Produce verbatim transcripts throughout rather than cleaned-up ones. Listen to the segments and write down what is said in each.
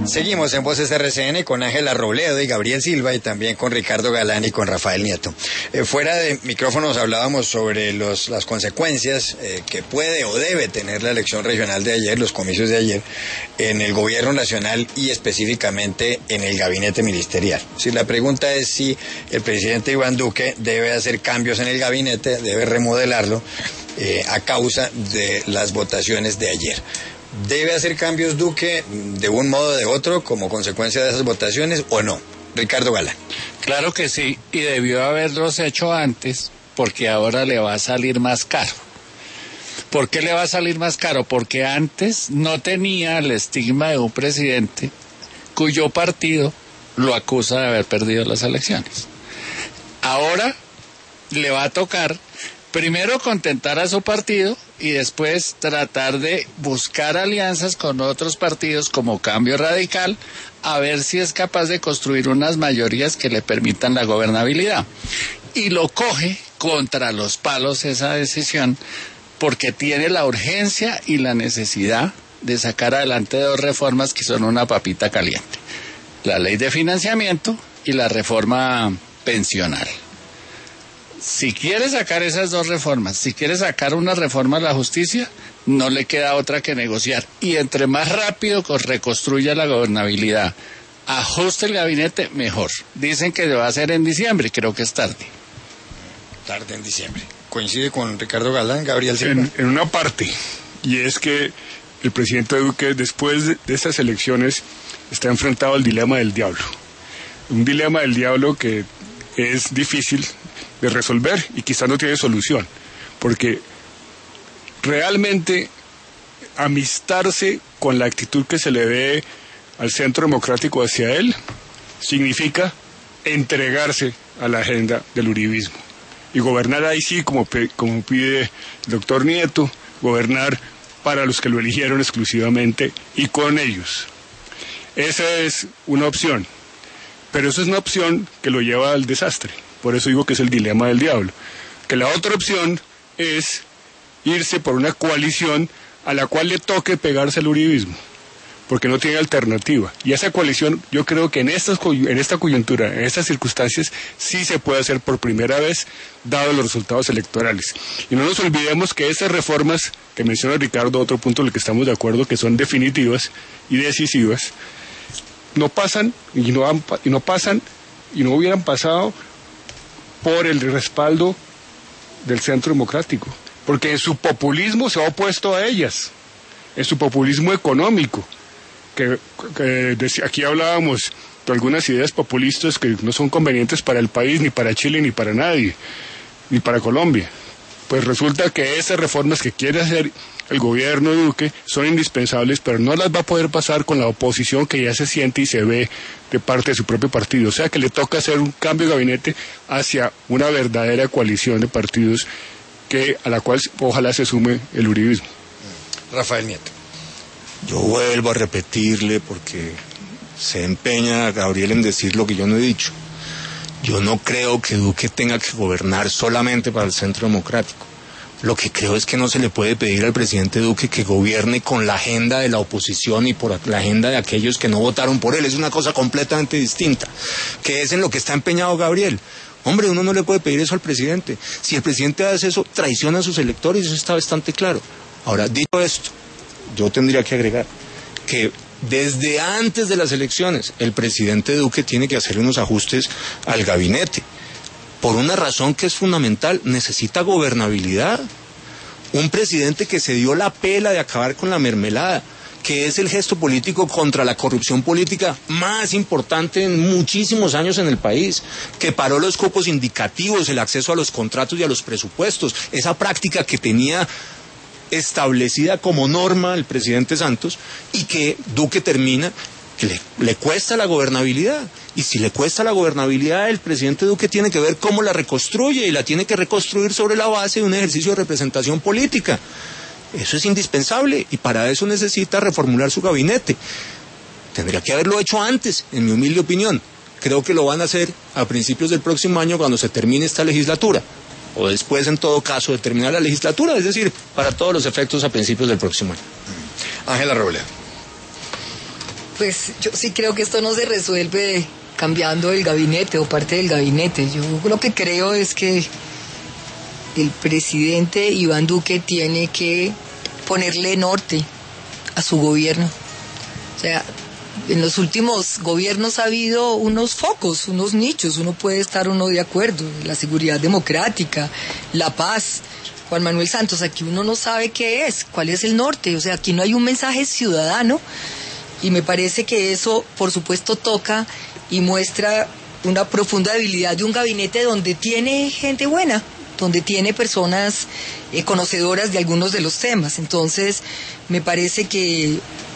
Seguimos en Voces R C N con Ángela Robledo y Gabriel Silva, y también con Ricardo Galán y con Rafael Nieto. Eh, fuera de micrófonos hablábamos sobre los, las consecuencias eh, que puede o debe tener la elección regional de ayer, los comicios de ayer, en el gobierno nacional y específicamente en el gabinete ministerial. Si la pregunta es si el presidente Iván Duque debe hacer cambios en el gabinete, debe remodelarlo eh, a causa de las votaciones de ayer. ¿Debe hacer cambios Duque de un modo o de otro como consecuencia de esas votaciones o no? Ricardo Galán. Claro que sí, y debió haberlos hecho antes, porque ahora le va a salir más caro. ¿Por qué le va a salir más caro? Porque antes no tenía el estigma de un presidente cuyo partido lo acusa de haber perdido las elecciones. Ahora le va a tocar primero contentar a su partido y después tratar de buscar alianzas con otros partidos como Cambio Radical, a ver si es capaz de construir unas mayorías que le permitan la gobernabilidad. Y lo coge contra los palos esa decisión, porque tiene la urgencia y la necesidad de sacar adelante dos reformas que son una papita caliente: la ley de financiamiento y la reforma pensional. Si quiere sacar esas dos reformas, si quiere sacar una reforma a la justicia, no le queda otra que negociar. Y entre más rápido reconstruya la gobernabilidad, ajuste el gabinete, mejor. Dicen que lo va a hacer en diciembre, creo que es tarde. Tarde en diciembre. Coincide con Ricardo Galán, Gabriel Silva. En, en una parte, y es que el presidente Duque, después de, de estas elecciones, está enfrentado al dilema del diablo. Un dilema del diablo que es difícil de resolver y quizás no tiene solución, porque realmente amistarse con la actitud que se le ve al Centro Democrático hacia él significa entregarse a la agenda del uribismo y gobernar ahí sí, como, como pide el doctor Nieto, gobernar para los que lo eligieron exclusivamente y con ellos. Esa es una opción, pero eso es una opción que lo lleva al desastre. Por eso digo que es el dilema del diablo. Que la otra opción es irse por una coalición a la cual le toque pegarse al uribismo, porque no tiene alternativa. Y esa coalición, yo creo que en, estas, en esta coyuntura, en estas circunstancias, sí se puede hacer por primera vez, dado los resultados electorales. Y no nos olvidemos que esas reformas que menciona Ricardo, otro punto en el que estamos de acuerdo, que son definitivas y decisivas, no pasan y no, han, y no pasan y no hubieran pasado por el respaldo del Centro Democrático, porque en su populismo se ha opuesto a ellas, en su populismo económico, que, que aquí hablábamos de algunas ideas populistas que no son convenientes para el país, ni para Chile, ni para nadie, ni para Colombia. Pues resulta que esas reformas que quiere hacer el gobierno de Duque son indispensables, pero no las va a poder pasar con la oposición que ya se siente y se ve de parte de su propio partido. O sea que le toca hacer un cambio de gabinete hacia una verdadera coalición de partidos que a la cual ojalá se sume el uribismo. Rafael Nieto. Yo vuelvo a repetirle, porque se empeña Gabriel en decir lo que yo no he dicho. Yo no creo que Duque tenga que gobernar solamente para el Centro Democrático. Lo que creo es que no se le puede pedir al presidente Duque que gobierne con la agenda de la oposición y por la agenda de aquellos que no votaron por él. Es una cosa completamente distinta, que es en lo que está empeñado Gabriel. Hombre, uno no le puede pedir eso al presidente. Si el presidente hace eso, traiciona a sus electores, eso está bastante claro. Ahora, dicho esto, yo tendría que agregar que desde antes de las elecciones el presidente Duque tiene que hacer unos ajustes al gabinete. Por una razón que es fundamental, necesita gobernabilidad. Un presidente que se dio la pela de acabar con la mermelada, que es el gesto político contra la corrupción política más importante en muchísimos años en el país, que paró los cupos indicativos, el acceso a los contratos y a los presupuestos, esa práctica que tenía establecida como norma el presidente Santos y que Duque termina, que le, le cuesta la gobernabilidad. Y si le cuesta la gobernabilidad, el presidente Duque tiene que ver cómo la reconstruye, y la tiene que reconstruir sobre la base de un ejercicio de representación política. Eso es indispensable, y para eso necesita reformular su gabinete. Tendría que haberlo hecho antes, en mi humilde opinión. Creo que lo van a hacer a principios del próximo año, cuando se termine esta legislatura, o después, en todo caso, de terminar la legislatura, es decir, para todos los efectos a principios del próximo año. Ángela Robledo. Pues yo sí creo que esto no se resuelve cambiando el gabinete o parte del gabinete. Yo lo que creo es que el presidente Iván Duque tiene que ponerle norte a su gobierno. O sea, en los últimos gobiernos ha habido unos focos, unos nichos, uno puede estar o no de acuerdo, la seguridad democrática, la paz. Juan Manuel Santos, aquí uno no sabe qué es, cuál es el norte, o sea, aquí no hay un mensaje ciudadano, y me parece que eso, por supuesto, toca y muestra una profunda debilidad de un gabinete donde tiene gente buena, donde tiene personas eh, conocedoras de algunos de los temas. Entonces, me parece que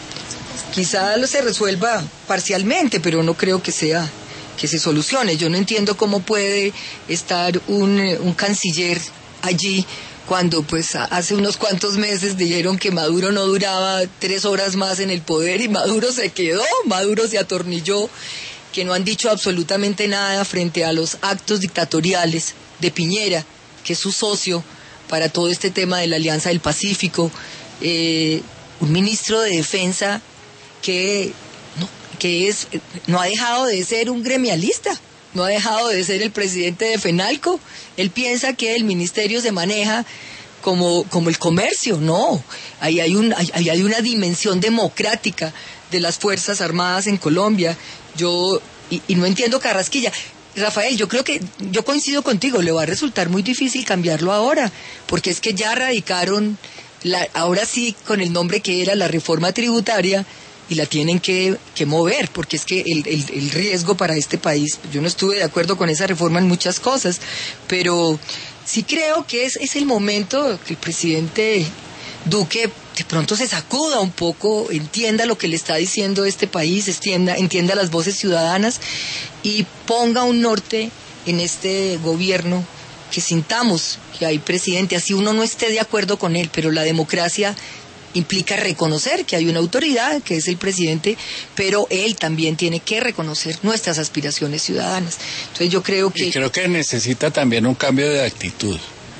quizá se resuelva parcialmente, pero no creo que sea que se solucione. Yo no entiendo cómo puede estar un, un canciller allí cuando pues hace unos cuantos meses dijeron que Maduro no duraba tres horas más en el poder y Maduro se quedó, Maduro se atornilló, que no han dicho absolutamente nada frente a los actos dictatoriales de Piñera, que es su socio para todo este tema de la Alianza del Pacífico, eh, un ministro de Defensa que, no, que es, no ha dejado de ser un gremialista, no ha dejado de ser el presidente de FENALCO. Él piensa que el ministerio se maneja como, como el comercio. No, ahí hay, un, ahí hay una dimensión democrática de las Fuerzas Armadas en Colombia. Yo, y, y no entiendo Carrasquilla. Rafael, yo creo que, yo coincido contigo, le va a resultar muy difícil cambiarlo ahora, porque es que ya radicaron, la, ahora sí, con el nombre que era la reforma tributaria, y la tienen que, que mover, porque es que el, el, el riesgo para este país, yo no estuve de acuerdo con esa reforma en muchas cosas, pero sí creo que es, es el momento que el presidente Duque de pronto se sacuda un poco, entienda lo que le está diciendo este país, entienda, entienda las voces ciudadanas y ponga un norte en este gobierno, que sintamos que hay presidente, así uno no esté de acuerdo con él, pero la democracia implica reconocer que hay una autoridad, que es el presidente, pero él también tiene que reconocer nuestras aspiraciones ciudadanas. Entonces yo creo que... Y creo que necesita también un cambio de actitud.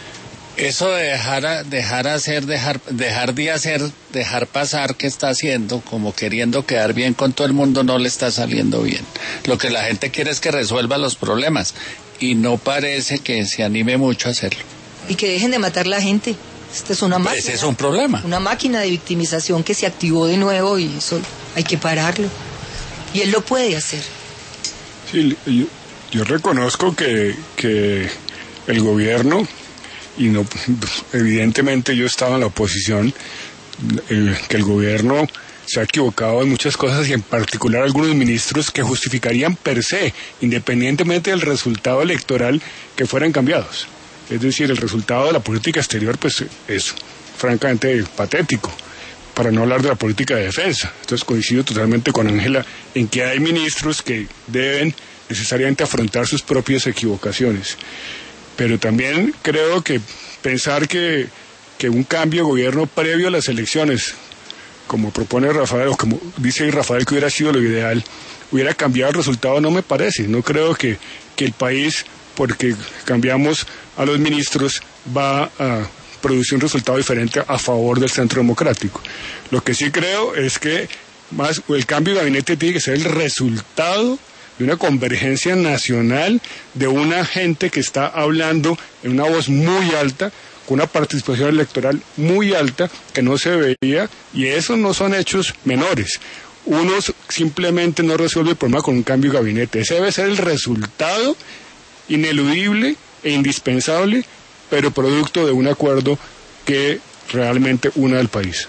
Eso de dejar, dejar hacer, dejar, dejar de hacer, dejar pasar que está haciendo, como queriendo quedar bien con todo el mundo, no le está saliendo bien. Lo que la gente quiere es que resuelva los problemas, y no parece que se anime mucho a hacerlo. Y que dejen de matar a la gente. Esta es una máquina. Ese es un problema. Una máquina de victimización que se activó de nuevo y eso hay que pararlo. Y él lo puede hacer. Sí, yo, yo reconozco que, que el gobierno, y no, evidentemente yo estaba en la oposición, el, que el gobierno se ha equivocado en muchas cosas y en particular algunos ministros que justificarían per se, independientemente del resultado electoral, que fueran cambiados. Es decir, el resultado de la política exterior pues es francamente patético, para no hablar de la política de defensa. Entonces coincido totalmente con Ángela en que hay ministros que deben necesariamente afrontar sus propias equivocaciones. Pero también creo que pensar que, que un cambio de gobierno previo a las elecciones, como propone Rafael, o como dice Rafael que hubiera sido lo ideal, hubiera cambiado el resultado, no me parece. No creo que, que el país, porque cambiamos a los ministros, va a producir un resultado diferente a favor del centro democrático. Lo que sí creo es que más el cambio de gabinete tiene que ser el resultado de una convergencia nacional, de una gente que está hablando en una voz muy alta, con una participación electoral muy alta que no se veía, y esos no son hechos menores. Uno simplemente no resuelve el problema con un cambio de gabinete. Ese debe ser el resultado ineludible e indispensable, pero producto de un acuerdo que realmente una al país.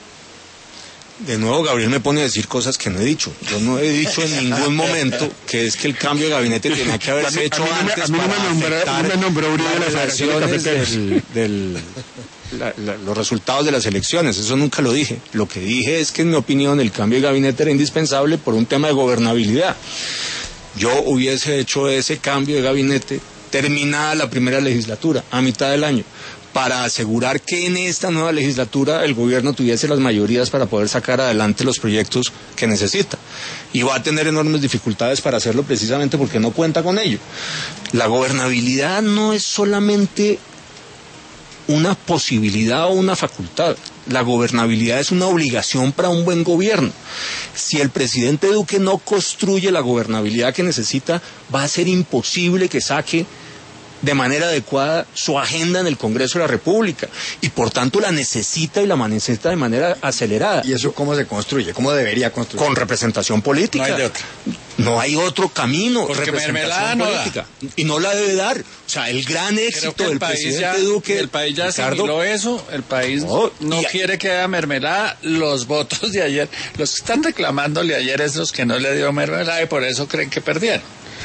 De nuevo Gabriel me pone a decir cosas que no he dicho. Yo no he dicho en ningún momento que es que el cambio de gabinete tenía que haberse hecho a mí, antes a mí para no me nombró, afectar no me nombró Uribe las relaciones del, del, la, la, los resultados de las elecciones. Eso nunca lo dije. Lo que dije es que en mi opinión el cambio de gabinete era indispensable por un tema de gobernabilidad. Yo hubiese hecho ese cambio de gabinete terminada la primera legislatura, a mitad del año, para asegurar que en esta nueva legislatura el gobierno tuviese las mayorías para poder sacar adelante los proyectos que necesita. Y va a tener enormes dificultades para hacerlo precisamente porque no cuenta con ello. La gobernabilidad no es solamente una posibilidad o una facultad. La gobernabilidad es una obligación para un buen gobierno. Si el presidente Duque no construye la gobernabilidad que necesita, va a ser imposible que saque de manera adecuada su agenda en el Congreso de la República, y por tanto la necesita y la necesita de manera acelerada. ¿Y eso cómo se construye? ¿Cómo debería construir? Con representación política. No hay de otra. No hay otro camino. Porque mermelada representación no política. Y no la debe dar. O sea, el gran éxito Creo que el del país presidente ya, Duque... el país ya Ricardo, asimiló eso, el país No, no, y- quiere que haya mermelada. Los votos de ayer, los que están reclamándole ayer es los que no le dio mermelada y por eso creen que perdieron.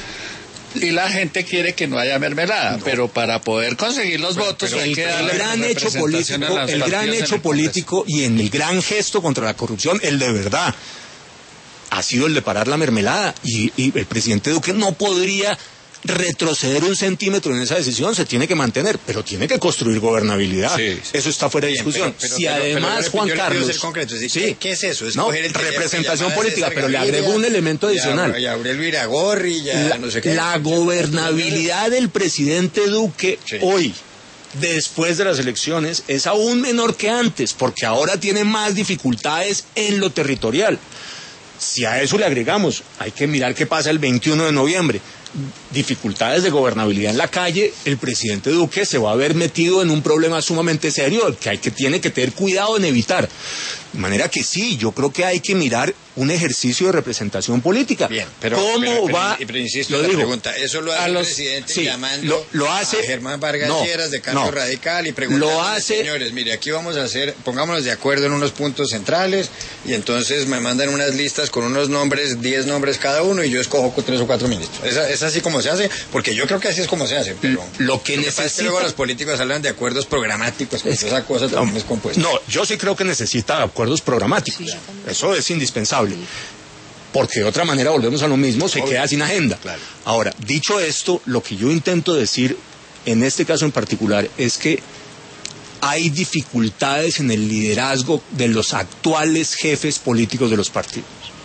Y la gente quiere que no haya mermelada, no. pero para poder conseguir los votos Pero hay el, que el darle gran hecho representación político, a los el gran partidos en hecho el político y en el gran gesto contra la corrupción, el de verdad, ha sido el de parar la mermelada. Y, y el presidente Duque no podría retroceder un centímetro en esa decisión, se tiene que mantener, pero tiene que construir gobernabilidad. Sí, sí. Eso está fuera de Bien, discusión. pero- pero- si pero- además, pero- Juan yo le quiero Carlos... ser concreto, es decir, sí, ¿qué- qué es eso? Es no, coger el teléfono, representación llamar a política, César pero le Gaviria, agregó un elemento y a- adicional. Y a Aurelio Iragorri, ya La, no sé qué. la gobernabilidad del presidente Duque Sí. hoy, después de las elecciones, es aún menor que antes, porque ahora tiene más dificultades en lo territorial. Si a eso le agregamos, hay que mirar qué pasa el veintiuno de noviembre. Dificultades de gobernabilidad en la calle, el presidente Duque se va a ver metido en un problema sumamente serio que hay que tiene que tener cuidado en evitar. De manera que sí, yo creo que hay que mirar un ejercicio de representación política. Bien, pero, ¿Cómo pero, pero, va? pero insisto lo en la digo, pregunta, eso lo hace a el los- presidente sí, llamando lo, lo hace, a Germán Vargas no, Lleras de Cambio no. Radical y preguntando, Lo hace- señores, mire, aquí vamos a hacer, pongámonos de acuerdo en unos puntos centrales y entonces me mandan unas listas con unos nombres, diez nombres cada uno y yo escojo con tres o cuatro ministros. Es, es así como se hace, porque yo creo que así es como se hace, pero Lo que pasa es que necesita- luego los políticos hablan de acuerdos programáticos, pues Es- esa cosa también es compuesta. No, yo sí creo que necesita acuerdos programáticos. Sí, yo también. Eso es indispensable. Porque de otra manera volvemos a lo mismo, se Obvio. queda sin agenda. Claro. Ahora, dicho esto, lo que yo intento decir en este caso en particular es que hay dificultades en el liderazgo de los actuales jefes políticos de los partidos.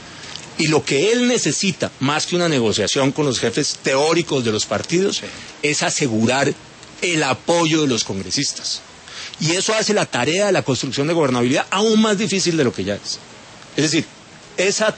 Y lo que él necesita, más que una negociación con los jefes teóricos de los partidos, Sí. es asegurar el apoyo de los congresistas. Y eso hace la tarea de la construcción de gobernabilidad aún más difícil de lo que ya es. Es decir, esa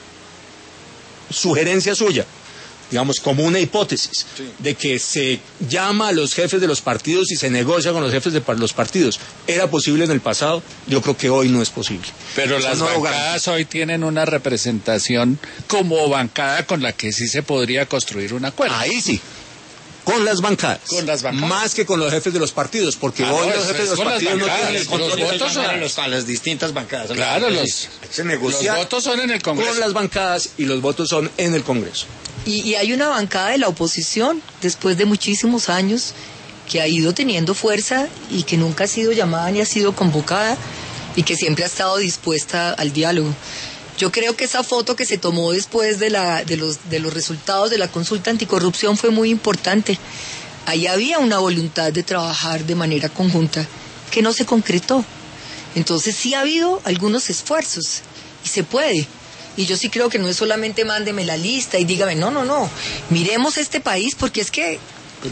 sugerencia suya, digamos, como una hipótesis, Sí. de que se llama a los jefes de los partidos y se negocia con los jefes de par- los partidos, era posible en el pasado, yo creo que hoy no es posible. Pero Eso las no lo bancadas garantiza. hoy tienen una representación como bancada con la que sí se podría construir un acuerdo. Ahí sí, con las bancadas. Con las bancadas. Más que con los jefes de los partidos, porque Ah, hoy no, los es- jefes es de los con las partidos no bancadas, tienen el los control. votos son- a, los- a las distintas bancadas. Claro, Sí. los, Se los negocia. votos son en el Congreso. Con las bancadas y los votos son en el Congreso. Y, y hay una bancada de la oposición, después de muchísimos años, que ha ido teniendo fuerza y que nunca ha sido llamada ni ha sido convocada y que siempre ha estado dispuesta al diálogo. Yo creo que esa foto que se tomó después de, la, de, los, de los resultados de la consulta anticorrupción fue muy importante. Ahí había una voluntad de trabajar de manera conjunta que no se concretó. Entonces sí ha habido algunos esfuerzos y se puede. Y yo sí creo que no es solamente mándeme la lista y dígame, no, no, no, miremos este país porque es que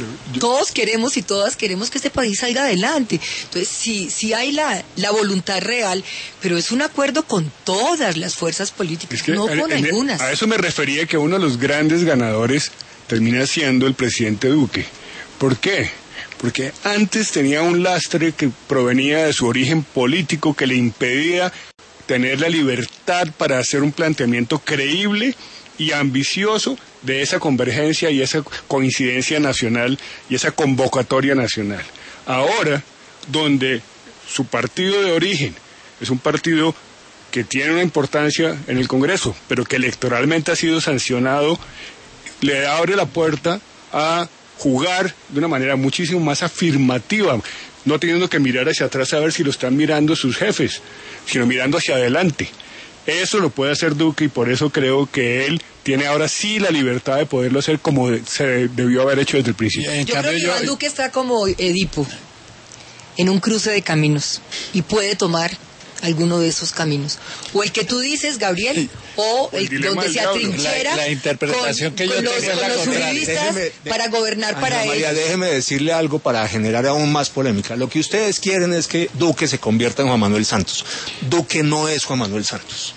todos queremos y todas queremos que este país salga adelante. Entonces sí, sí hay la, la voluntad real, pero es un acuerdo con todas las fuerzas políticas, Es que no en- con en- algunas. a eso me refería, que uno de los grandes ganadores termina siendo el presidente Duque. ¿Por qué? Porque antes tenía un lastre que provenía de su origen político que le impedía tener la libertad para hacer un planteamiento creíble y ambicioso de esa convergencia y esa coincidencia nacional y esa convocatoria nacional. Ahora, donde su partido de origen es un partido que tiene una importancia en el Congreso, pero que electoralmente ha sido sancionado, le abre la puerta a jugar de una manera muchísimo más afirmativa, no teniendo que mirar hacia atrás a ver si lo están mirando sus jefes, sino mirando hacia adelante. Eso lo puede hacer Duque y por eso creo que él tiene ahora sí la libertad de poderlo hacer como se debió haber hecho desde el principio. En Yo cambio, creo que yo- Iván Duque está como Edipo, en un cruce de caminos, y puede tomar alguno de esos caminos. O el que tú dices, Gabriel, o el, el donde se atrinchera la, la interpretación con, que yo con los, tengo con la los contraria. uribistas Déjeme, de, para gobernar Ana para María, ellos. déjeme decirle algo para generar aún más polémica. Lo que ustedes quieren es que Duque se convierta en Juan Manuel Santos. Duque no es Juan Manuel Santos.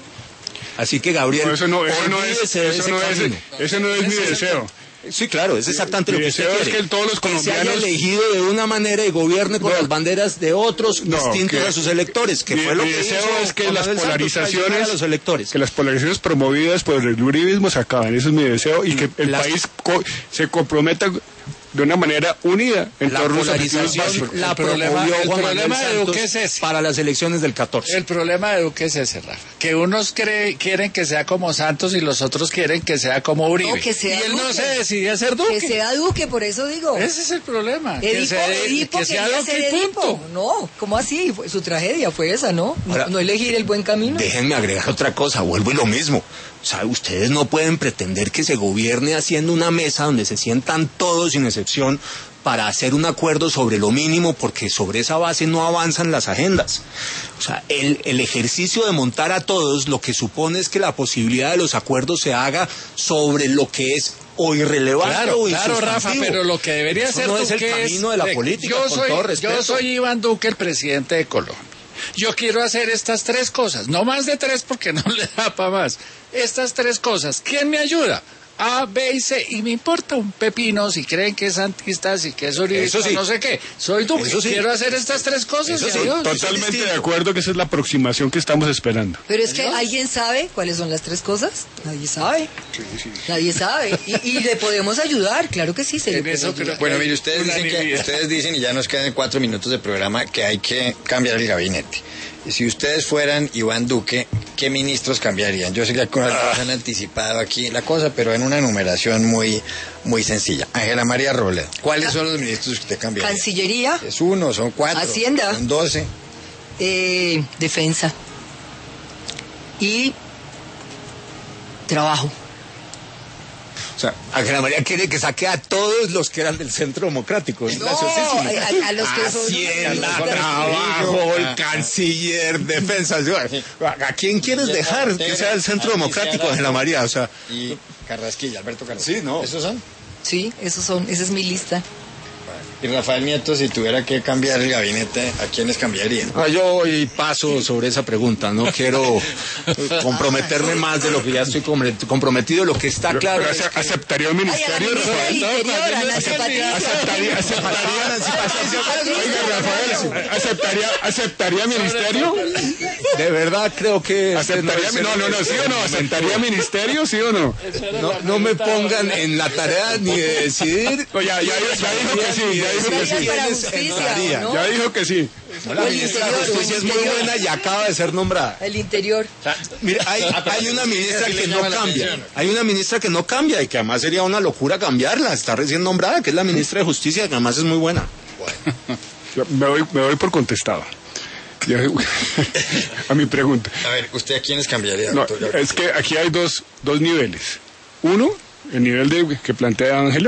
Así que, Gabriel, No, eso no, eso no es, olvídese de eso ese no es, camino. ese no es mi deseo. Sí, claro, es exactamente Mi lo que usted deseo es quiere. que todos los Que se haya colombianos- elegido de una manera y gobierne con No. las banderas de otros No, distintos que- a sus electores, que mi, fue lo mi que deseo hizo es que Juan las Manuel Santos, polarizaciones traicionar a los electores. que las polarizaciones promovidas por el uribismo se acaben, eso es mi deseo, y que el Las- país co- se comprometa de una manera unida en La torno a los objetivos polarización básicos. la El problema- promovió el Juan problema Manuel de Duque Santos es ese. para las elecciones del catorce. El problema de Duque es ese, Rafa, que unos cree, quieren que sea como Santos y los otros quieren que sea como Uribe. No, que sea y él no Duque. se decide a ser Duque. Que sea Duque, por eso digo. Ese es el problema. que Edipo, sea, Edipo que sea quería Duque ser y Edipo. punto. No, ¿cómo así? Fue- su tragedia fue esa, ¿no? No- Ahora, no elegir el buen camino. Déjenme agregar otra cosa, vuelvo y lo mismo. O sea, ustedes no pueden pretender que se gobierne haciendo una mesa donde se sientan todos sin excepción para hacer un acuerdo sobre lo mínimo, porque sobre esa base no avanzan las agendas. O sea, el, el ejercicio de montar a todos lo que supone es que la posibilidad de los acuerdos se haga sobre lo que es o irrelevante Claro, o claro, Rafa, insustantivo. pero lo que debería Eso ser no es el Duque camino de la política, yo con soy, todo respeto. Yo soy Iván Duque, el presidente de Colombia. Yo quiero hacer estas tres cosas, no más de tres porque no le da para más. Estas tres cosas, ¿quién me ayuda? A, B y C, y me importa un pepino si creen que es santista, si que es uribista, Eso sí. no sé qué. Soy Duque, Eso sí. quiero hacer estas tres cosas Eso y sí, adiós. Totalmente de acuerdo que esa es la aproximación que estamos esperando. Pero es que alguien sabe cuáles son las tres cosas. Nadie sabe. Nadie sabe. Y, y le podemos ayudar, claro que sí, se le En puede eso ayudar. creo- Bueno, mire, ustedes dicen, que, Unanimidad. ustedes dicen, y ya nos quedan cuatro minutos de programa, que hay que cambiar el gabinete. Y si ustedes fueran Iván Duque, ¿qué ministros cambiarían? Yo sé que algunos han anticipado aquí la cosa, pero en una enumeración muy, muy sencilla. Ángela María Robledo, ¿cuáles son los ministros que usted cambiaría? Cancillería, ¿Es uno, son cuatro? Hacienda. ¿Son doce? eh, defensa y trabajo. O sea, Ángela María quiere que saque a todos los que eran del Centro Democrático. Es No, graciosísimo. a, a los que son... Hacienda, Los- trabajo, Ah, el ah. canciller, defensa. ¿A quién quieres dejar que sea el Centro Democrático, Ángela María? O sea, Y Carrasquilla, Alberto Carrasquilla. Sí, no. ¿Esos son? Sí, esos son, esa es mi lista. Y Rafael Nieto, si tuviera que cambiar el gabinete, ¿a quiénes cambiaría? ah, yo hoy paso sobre esa pregunta. No quiero comprometerme más de lo que ya estoy compre- comprometido. Lo que está Pero, claro pero es ace- que... ¿aceptaría un Ay, a la ministerio, ministra del Rafael? Interior, a Nancy Patricia. ¿Aceptaría, aceptaría, Oiga, Rafael, ¿aceptaría, ¿aceptaría ministerio? De verdad creo que... este ¿Aceptaría, debe ser no, no, no, el ¿sí o no? momento. ¿Aceptaría ministerio, sí o no? No, no me pongan en la tarea ni de decidir. No, ya, ya, ya dijo que sí, ya dijo que sí. Para ¿Quiénes justicia, entrarían? ¿no? Ya dijo que sí. No, la O el ministra de interior, o Justicia el es muy interior. buena y acaba de ser nombrada. El interior. Mira, hay, hay una ministra Sí le que no llama la cambia. atención. Hay una ministra que no cambia y que además sería una locura cambiarla. Está recién nombrada, que es la ministra de Justicia, que además es muy buena. Yo Me voy, me voy por contestado. Ya- a mi pregunta. A ver, ¿usted a quiénes cambiaría, No, doctor Gabriel? es que aquí hay dos, dos niveles. Uno, el nivel de, que plantea Ángela,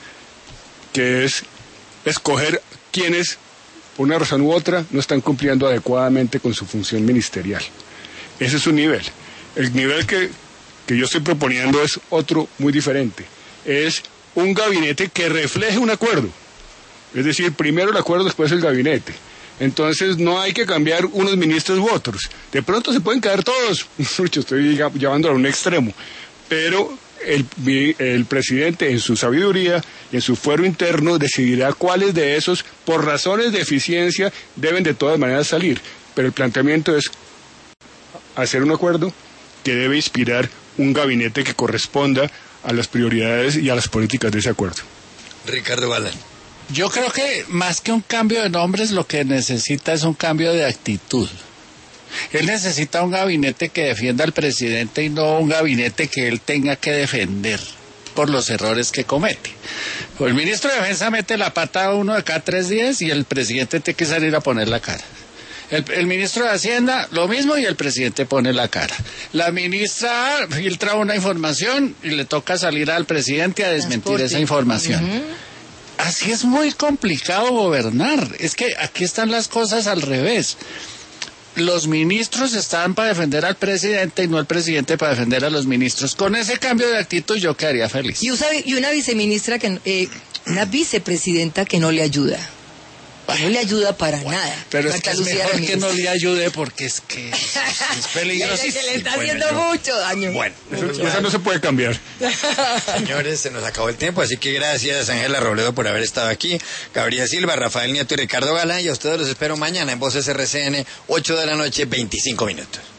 que es escoger quienes, por una razón u otra, no están cumpliendo adecuadamente con su función ministerial. Ese es un nivel. El nivel que, que yo estoy proponiendo es otro muy diferente. Es un gabinete que refleje un acuerdo. Es decir, primero el acuerdo, después el gabinete. Entonces no hay que cambiar unos ministros u otros. De pronto se pueden caer todos. Yo estoy llevándolo a un extremo. Pero el, el presidente en su sabiduría y en su fuero interno decidirá cuáles de esos, por razones de eficiencia, deben de todas maneras salir. Pero el planteamiento es hacer un acuerdo que debe inspirar un gabinete que corresponda a las prioridades y a las políticas de ese acuerdo. Ricardo Galán. Yo creo que más que un cambio de nombres, lo que necesita es un cambio de actitud. Él necesita un gabinete que defienda al presidente y no un gabinete que él tenga que defender por los errores que comete. El ministro de Defensa mete la pata a uno de cada tres días y el presidente tiene que salir a poner la cara. El, el ministro de Hacienda, lo mismo, y el presidente pone la cara. La ministra filtra una información y le toca salir al presidente a desmentir Transporte. esa información. Ujú. Así es muy complicado gobernar. Es que aquí están las cosas al revés. los ministros estaban para defender al presidente y no el presidente para defender a los ministros. Con ese cambio de actitud yo quedaría feliz. Y, usa, y una viceministra, que eh, una vicepresidenta que no le ayuda. No le ayuda para bueno, nada. Pero es que es mejor Ramírez. Que no le ayude porque es que es, es peligroso. Que le está haciendo bueno, mucho daño. Bueno, eso, eso no se puede cambiar. Señores, se nos acabó el tiempo, así que gracias Ángela Robledo por haber estado aquí, Gabriel Silva, Rafael Nieto y Ricardo Galán, y a ustedes los espero mañana en Voces R C N, ocho de la noche, veinticinco minutos.